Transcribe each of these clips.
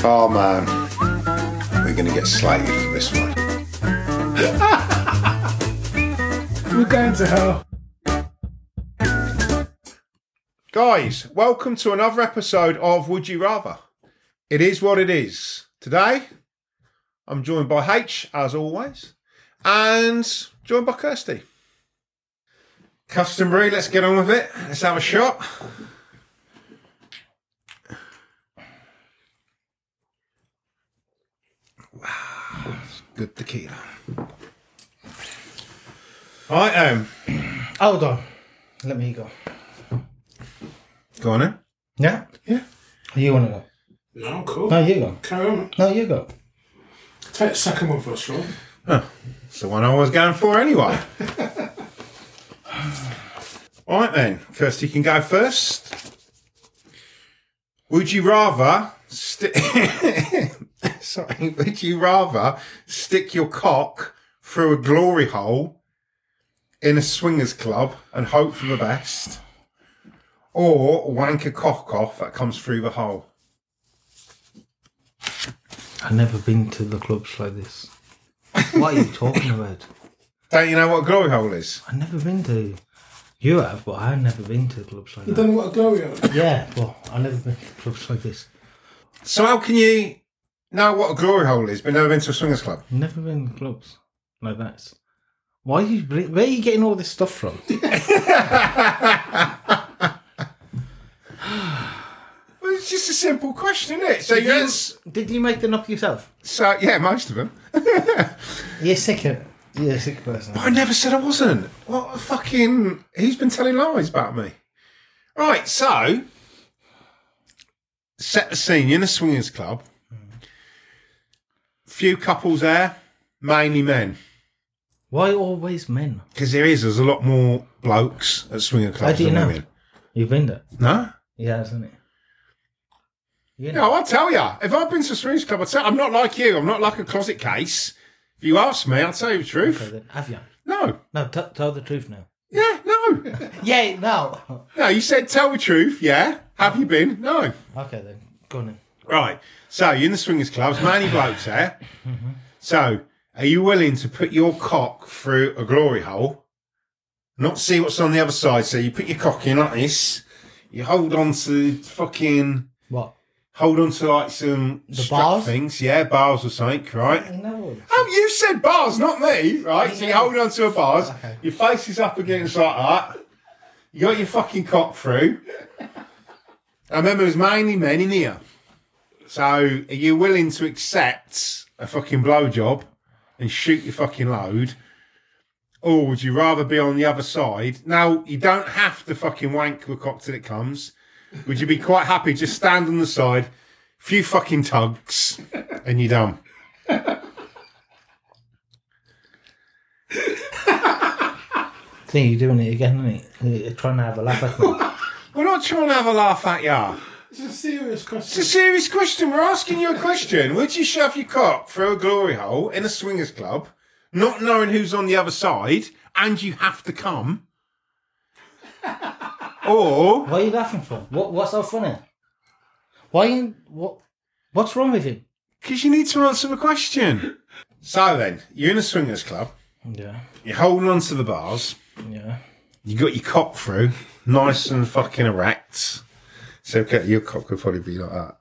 Oh man, we're going to get slated for this one. We're going to hell. Guys, welcome to another episode of Would You Rather. It is what it is. Today, I'm joined by H, as always, and joined by Kirsty. Customary, let's get on with it. Let's have a shot. Wow, good tequila. Right, Hold on. Let me go. go on then. Yeah? Yeah. You want to go? No, cool. No, you go. Carry on. No, you go. Take the second one first, Rob. Oh, it's the one I was going for anyway. Right then, Kirsty, you can go first. Would you rather would you rather stick your cock through a glory hole in a swingers club and hope for the best, or wank a cock off that comes through the hole? I've never been to the clubs like this. What are you talking about? Don't you know what a glory hole is? I've never been to... You have, but I've never been to clubs like You that. don't know what a glory on? Yeah, but I've never been to clubs like this. So how can you know what a glory hole is but never been to a swingers club? Never been to clubs like that. Why are you... Where are you getting all this stuff from? Well, it's just a simple question, isn't it? So Did you make them up yourself? So yeah, most of them. You're a sick person. I never said I wasn't. What a fucking... He's been telling lies about me. Right, so... Set the scene. You're in a swingers club. Few couples there. Mainly men. Why always men? Because there's a lot more blokes at swinger clubs How do you than know? women. You've been there? No? Yeah, isn't it? You No, I'll tell you. If I've been to a swingers club, I'm not like you. I'm not like a closet case. If you ask me, I'll tell you the truth. Okay, then. Have you? No. No, tell the truth now. Yeah, no. Yeah, no. No, you said tell the truth, yeah. Have you been? No. Okay, then. Go on then. Right. So you're in the swingers clubs, many blokes there. So are you willing to put your cock through a glory hole, not see what's on the other side? So you put your cock in like this, you hold on to What? hold on to like some The strap bars? things, yeah, bars or something, right? No. Oh, you said bars, not me, right? So you hold on to a bars, Okay. your face is up against like that, you got your fucking cock through. I remember there's mainly men in here. So are you willing to accept a fucking blowjob and shoot your fucking load? Or would you rather be on the other side? Now, you don't have to fucking wank the cock till it comes. Would you be quite happy just stand on the side, few fucking tugs, and you're done? See, you're doing it again, isn't it? You're trying to have a laugh at me. We're not trying to have a laugh at you. It's a serious It's question. a serious question. We're asking you a question. Would you shove your cock through a glory hole in a swingers club, not knowing who's on the other side, and you have to come? Or... What are you laughing for? What's so funny? What's wrong with him? Because you need to answer the question. So then, you're in a swingers club, Yeah. you're holding on to the bars, Yeah. you got your cock through, nice and fucking erect. So okay, your cock would probably be like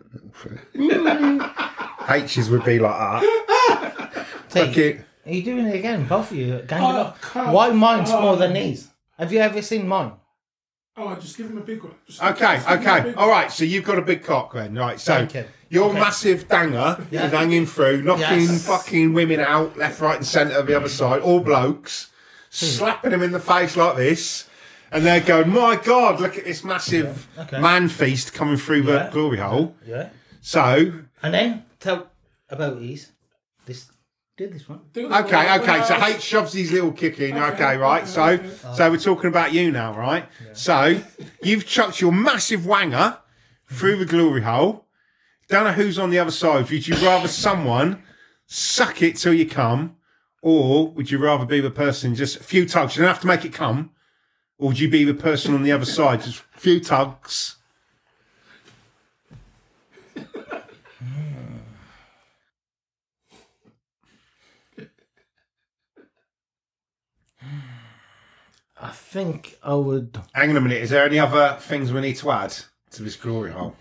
that. H's would be like that. See, Okay. are you doing it again? Both of you ganging Oh, up. come Why mine's on. smaller than these? Have you ever seen mine? Oh, just give him a big one. Okay. All right, so you've got a big cock then. Right, so Thank you. your Okay. massive danger Yeah. is hanging through, knocking Yes. fucking women out left, right and centre of the other side, all blokes, slapping them in the face like this. And they're going, my God, look at this massive Okay. man feast coming through the Yeah. glory hole. Yeah. So, And then tell about these. Do this one. okay, so H shoves his little kick in, okay, right? So we're talking about you now, right? Yeah. So, you've chucked your massive wanger through the glory hole. Don't know who's on the other side. Would you rather someone suck it till you come, or would you rather be the person just a few tugs? You don't have to make it come. Or would you be the person on the other side, just a few tugs? think I would. Hang on a minute. Is there any other things we need to add to this glory hole?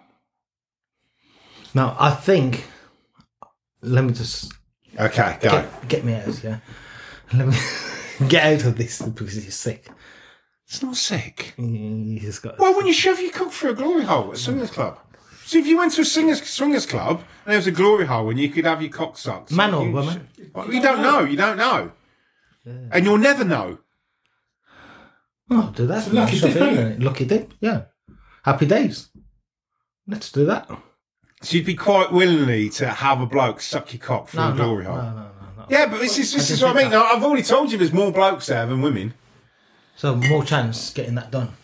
No, I think. Let me just Okay, go. get me out. Yeah, let me get out of this because you're sick. It's not sick. You just got. Why wouldn't you shove your cock through a glory hole at a swingers club? So if you went to a swingers club and there was a glory hole and you could have your cock sucked. Man or woman? Well, you don't know. You don't know. Yeah. And you'll never know. Oh, do that. Lucky Shove it dip. in. Lucky dip. Yeah. Happy days. Let's do that. So you'd be quite willingly to have a bloke suck your cock through a glory hole. No. Yeah, but this is what I mean. Now, I've already told you there's more blokes there than women. So more chance getting that done.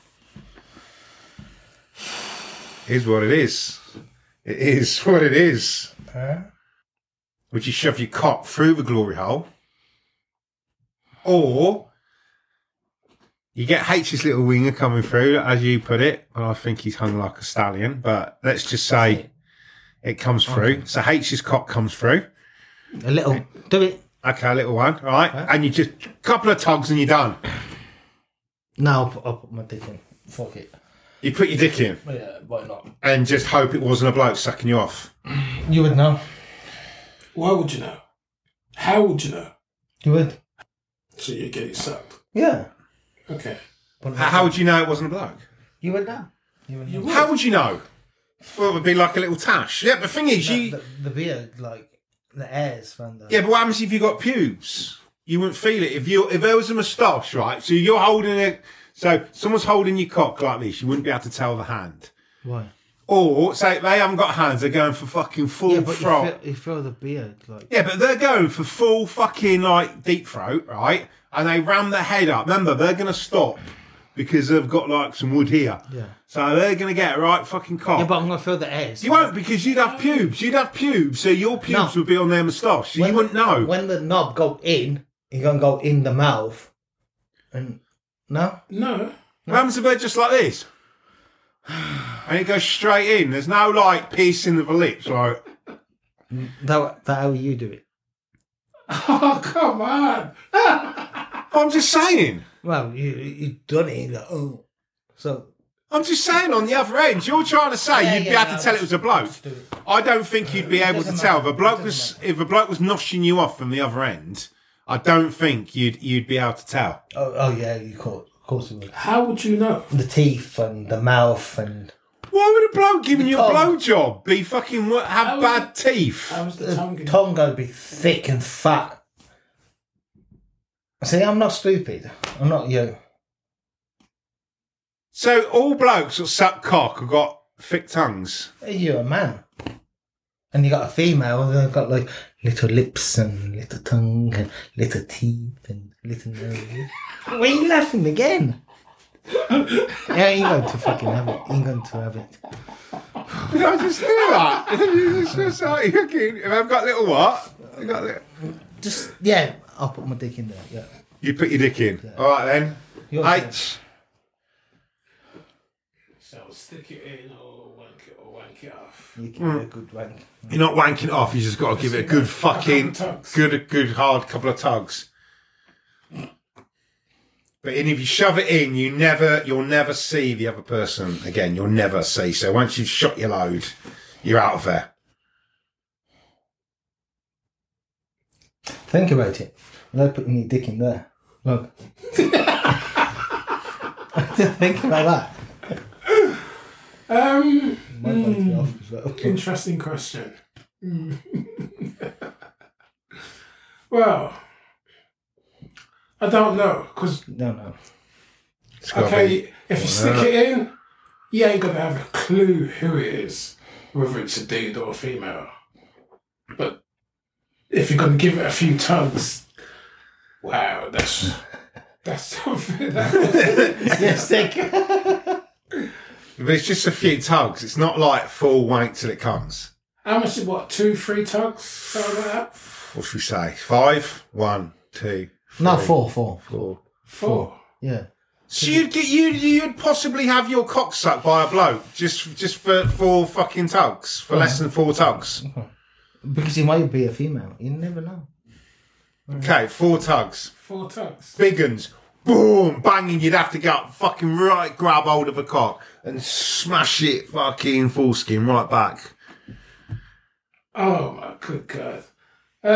Here's what it is. It is what it is. Would you shove your cock through the glory hole? Or you get H's little winger coming through, as you put it. Well, I think he's hung like a stallion, but let's just say it comes through. Okay. So H's cock comes through. A little. Do it. Okay, a little one, right? And you just a couple of tugs and you're done. No, I'll put my dick in. Fuck it. You put your dick in. Yeah, why not? And just hope it wasn't a bloke sucking you off. You would know. Why would you know? How would you know? You would. So you get it sucked. Yeah. Okay. How would you know it wasn't a bloke? You would know. You would know. How would you know? Well, it would be like a little tash. Yeah, but the thing is, the beard, like the hairs from the. Yeah, but what happens if you got pubes? You wouldn't feel it if there was a moustache, right? So you're holding it. So someone's holding your cock like this. You wouldn't be able to tell the hand. Why? Or say they haven't got hands. They're going for fucking full throat. You feel the beard, like. Yeah, but they're going for full fucking like deep throat, right? And they ram their head up. Remember, they're going to stop because they've got like some wood here. Yeah. So they're going to get a right fucking cock. Yeah, but I'm going to feel the hairs. You won't because you'd have pubes. You'd have pubes, so your pubes would be on their moustache. So you wouldn't know. When the knob go in, you're going to go in the mouth. And no? No. What happens if they're just like this? And it goes straight in. There's no like piercing of the lips, right? That how you do it. Oh, come on. I'm just saying. Well, you done it. Like, oh. So. I'm just saying on the other end, you're trying to say you'd be able to tell it was a bloke. I don't think you'd be able to tell. If a bloke was noshing you off from the other end, I don't think you'd be able to tell. Oh yeah, you could. Of course you would. How would you know? The teeth and the mouth and. Why would a bloke giving you a blowjob be fucking have bad teeth? How's the tongue? Tongue going to be thick and fat. See, I'm not stupid. I'm not you. So all blokes that suck cock have got thick tongues. You're a man. And you got a female, they've got like little lips and little tongue and little teeth and little nose. Why are you laughing again? Yeah, you're going to fucking have it. You're going to have it. Did I just do that? It's just like, if I've got little what? You got little... Just, yeah, I'll put my dick in there, yeah. You put your dick in. Yeah. All right then. H. So stick it in or wank it off. You give it a good wank. You're not wanking it off. You just got to give it a good fucking, good hard couple of tugs. But if you shove it in, you'll never see the other person again. You'll never see. So once you've shot your load, you're out of there. Think about it. Without putting your dick in there. Look. Think about that. Interesting question. Well, I don't know because no. Okay, if you stick it in, you ain't gonna have a clue who it is, whether it's a dude or a female. But if you're gonna give it a few tugs, wow, that's something. Yes, sick. But it's just a few tugs. It's not like full wank till it comes. How much is what? 2-3 tugs? Something like that. What should we say? 5? 1, 2, 3. No, 4. 4. Yeah. So you'd possibly have your cock sucked by a bloke just for 4 fucking tugs for less than 4 tugs. Because he might be a female. You never know. Okay, 4 tugs. 4 tugs. Big uns. boom, banging, you'd have to go up, fucking right, grab hold of a cock and smash it fucking foreskin right back. Oh my good God. I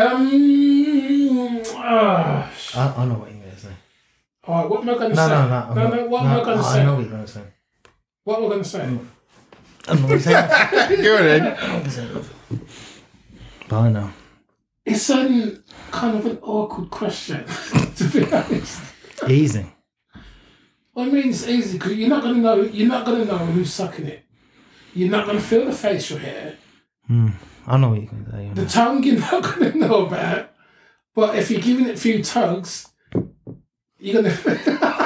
know what you're going to say. Alright, what am I going to No, say? no, What am I going to say? I know what you're going to say. What am I going to say? I'm not going to say nothing. Go on then. I'm not going to say nothing. But I know. It's kind of an awkward question, to be honest. Easy. Well, I mean, it's easy because you're not going to know who's sucking it. You're not going to feel the facial hair. I know what you're going to say. The tongue you're not going to know about. But if you're giving it a few tugs, you're going to...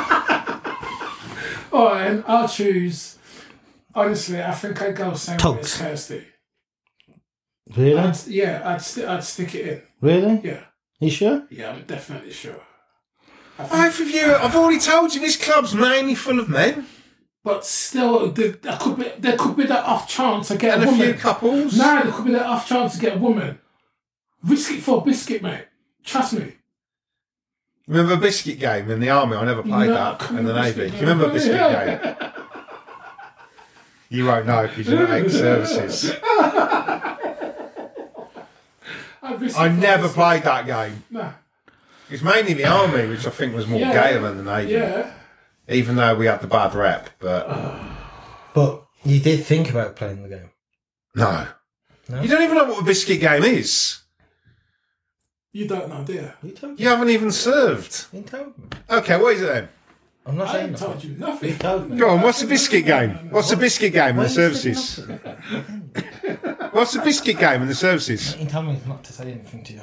Alright, and I'll choose... Honestly, I think I'd go same way as Kirsty. Really? I'd stick it in. Really? Yeah. You sure? Yeah, I'm definitely sure. Both of you, I've already told you, this club's mainly full of men. But still, there could be that off chance to get And a a woman. few couples. No, there could be that off chance to get a woman. Risk it for a biscuit, mate. Trust me. Remember Biscuit Game in the army? I never played that in the Navy. Do you remember Biscuit Game? You won't know because you're not ex-services. I never played that game. No. It's mainly the army, which I think was more gayer than the Navy. Yeah. Even though we had the bad rep, but... But you did think about playing the game. No. No? You don't even know what a Biscuit Game is. You don't know, do you? You told me. You haven't even served. You told me. Okay, what is it then? I'm not I saying ain't nothing. told you nothing. You told me. Go on, what's a Biscuit Game? What's a Biscuit Game in Why the are you services? sticking up to me? What's a Biscuit Game in the services? You told me not to say anything to you.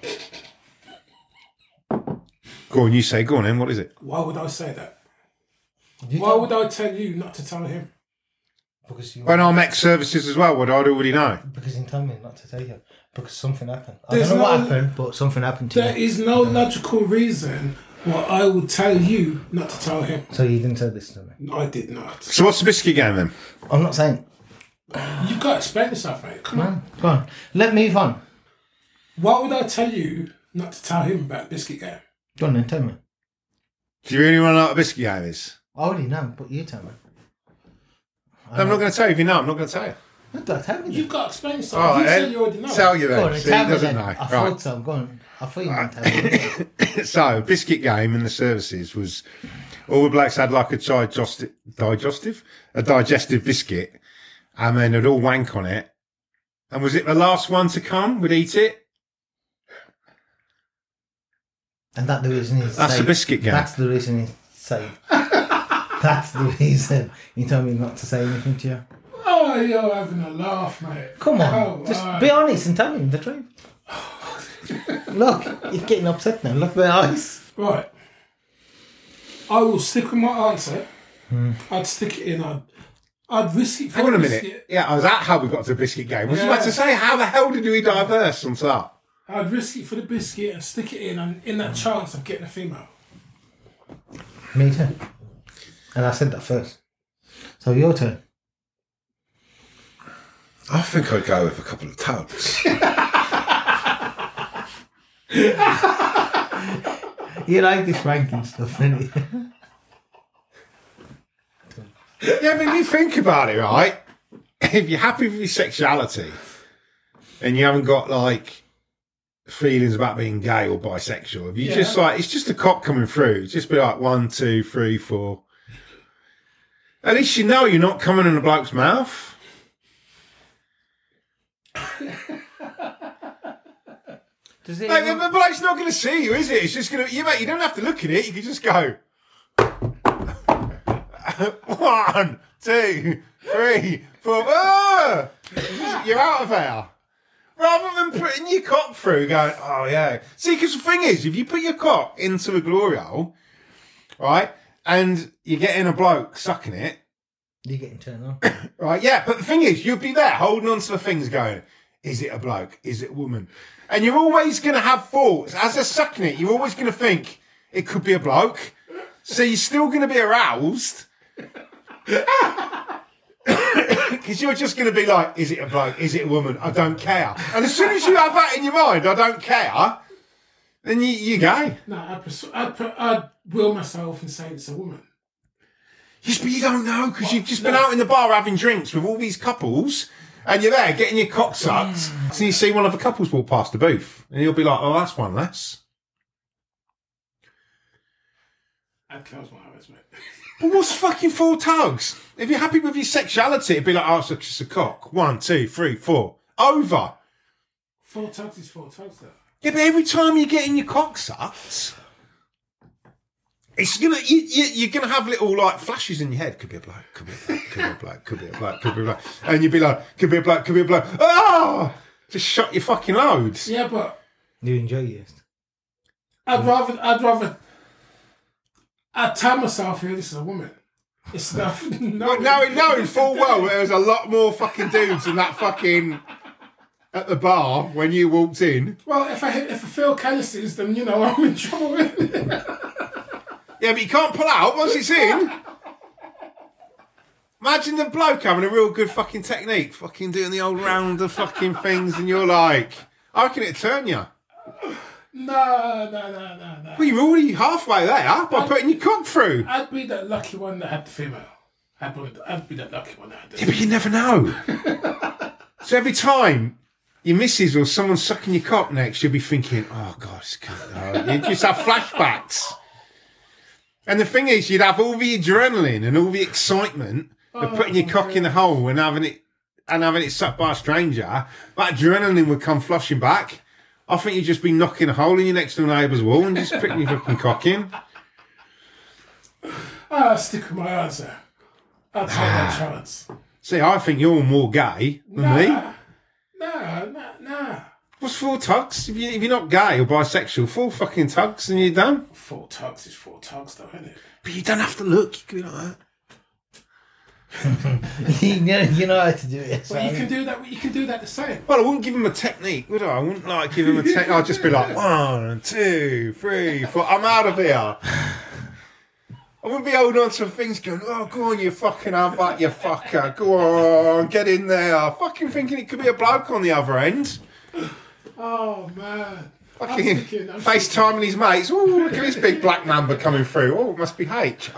Go on, you say. Go on then, what is it? Why would I say that? You Why told would I tell you not to tell him? Because you When I'm ex-services as well, would I already know? because you told me not to tell you. Because something happened. I There's don't know what no- happened, but something happened to There you. is no logical reason why I would tell you not to tell him. So you didn't say this to me. I did not. So what's the Biscuit Game then? I'm not saying. You've got to explain yourself, mate. Come on. Go on. Let me move on. Why would I tell you not to tell him about Biscuit Game? Go on then, tell me. Do you really want to know what a Biscuit Game is? I already know, but you tell me. I'm not going to tell you. If you know, I'm not going to tell you. Don't tell me. You've got to explain yourself. All You right, said you already know. tell you Go then. on, See, tell he me doesn't then. know. I Right. thought so. Go on. I thought you were going to tell me. So, Biscuit Game in the services was all the blokes had like a digestive biscuit, and then they'd all wank on it. And was it the last one to come would eat it? And that's the reason he's That's saying. a biscuit game. That's the reason he's saying. That's the reason he told me not to say anything to you. Oh, you're having a laugh, mate. Come on, Oh, just right. be honest and tell me the truth. Look, you're getting upset now. Look at the eyes. Right. I will stick with my answer. I'd stick it in. I'd risk it for Hang on a biscuit. minute. Yeah, was that how we got to Biscuit Game? Was you Yeah. about to say, how the hell did we diverse onto that? I'd risk it for the biscuit and stick it in, and in that chance of getting a female. Me too. And I said that first. So your turn. I think I'd go with a couple of tugs. You like this ranking stuff, innit? Yeah, but if you think about it, right? If you're happy with your sexuality and you haven't got like feelings about being gay or bisexual, if you just like, it's just a cock coming through, just be like 1, 2, 3, 4. At least you know you're not coming in a bloke's mouth. Does it? Like, the bloke's not going to see you, is it? It's just going to, you don't have to look at it, you can just go 1, 2, 3, 4. Ah! You're out of there. Rather than putting your cock through, going, oh yeah. See, because the thing is, if you put your cock into a glory hole, right, and you're getting a bloke sucking it, You're getting turned on. right, yeah, but the thing is, you'll be there holding on to the things going, is it a bloke? Is it a woman? And you're always going to have thoughts. As they're sucking it, you're always going to think, it could be a bloke. So you're still going to be aroused. Because you're just going to be like, is it a bloke? Is it a woman? I don't care. And as soon as you have that in your mind, I don't care, then you're gay. No, I'd will myself and say it's a woman. Yes, but you don't know because you've just been out in the bar having drinks with all these couples and you're there getting your cock sucked. And you see one of the couples walk past the booth and you'll be like, oh, that's one less. I'd close my eyes, mate. But what's fucking 4 tugs? If you're happy with your sexuality, it'd be like, oh, it's just a cock. 1, 2, 3, 4. Over. 4 tugs is 4 tugs, though. Yeah, but every time you're getting your cock sucked, it's gonna you're gonna have little like flashes in your head. Could be a bloke, could be a bloke, could be a bloke, could be a bloke, could be a bloke, and you'd be like, could be a bloke, could be a bloke. Ah, just shut your fucking loads. Yeah, but You enjoy it. I'd tell myself, here, this is a woman. It's not. No, full well there was a lot more fucking dudes than that fucking at the bar when you walked in. Well, if I feel calluses, then I'm in trouble. Yeah, but you can't pull out once it's in. Imagine the bloke having a real good fucking technique, fucking doing the old round of fucking things, and you're like, I reckon it'd turn you. No. Well, you're already halfway there by putting your cock through. I'd be that lucky one that had the female. I'd be that lucky one that had the Yeah, but you never know. So every time your missus or someone sucking your cock next, you'll be thinking, oh, God, it's good. You just have flashbacks. And the thing is, you'd have all the adrenaline and all the excitement of putting your cock in the hole and having it sucked by a stranger. That adrenaline would come flushing back. I think you'd just be knocking a hole in your next door neighbour's wall and just putting your fucking cock in. I'll stick with my answer. I'll take that chance. See, I think you're more gay than me. Nah. What's 4 tugs? If you're not gay or bisexual, 4 fucking tugs and you're done. 4 tugs is 4 tugs, though, isn't it? But you don't have to look. You can be like that. You know how to do it. Well, you can do that. You can do that the same. Well, I wouldn't give him a technique, would I? I wouldn't like give him a technique. I'd just be like 1, 2, 3, 4. I'm out of here. I wouldn't be holding on to things going, oh, go on, you fucking have that, you fucker. Go on, get in there. Fucking thinking it could be a bloke on the other end. Oh, man. Fucking FaceTiming his mates. Oh, look at this big black number coming through. Oh, it must be H.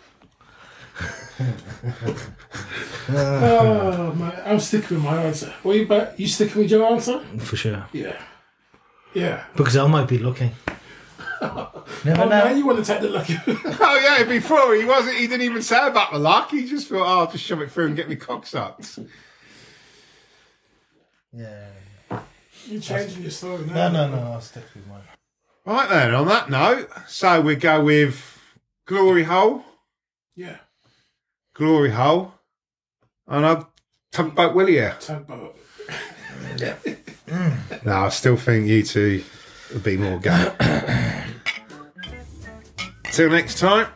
Oh, man. I'm sticking with my answer. You sticking with your answer? For sure. Yeah. Because I might be looking. Never know. Man, you want to take the lucky. Oh, yeah, before he didn't even say about the luck. He just thought, oh, I'll just shove it through and get me cock sucked. Yeah. You're changing your story now. No, I'll stick with mine. Right then, on that note, so we go with Glory Hole. Yeah. Glory Hole. And I'll Tugboat Willie here. Tugboat. Yeah. No, I still think you two would be more gay. Till next time.